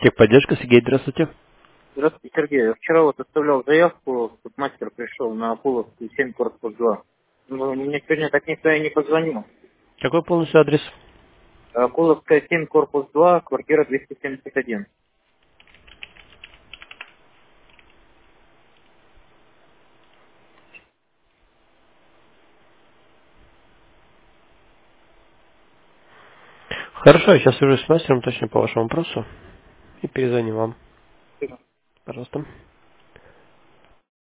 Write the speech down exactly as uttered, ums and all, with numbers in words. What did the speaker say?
Техподдержка, Сергей, здравствуйте. Здравствуйте, Сергей. Я вчера вот оставлял заявку, тут мастер пришел на Апуловскую семь, корпус два. Но мне сегодня так никто и не позвонил. Какой полностью адрес? Апуловская семь, корпус два, квартира двести семьдесят один. Хорошо, я сейчас свяжусь с мастером точно по вашему вопросу и перезвоню вам. Пожалуйста.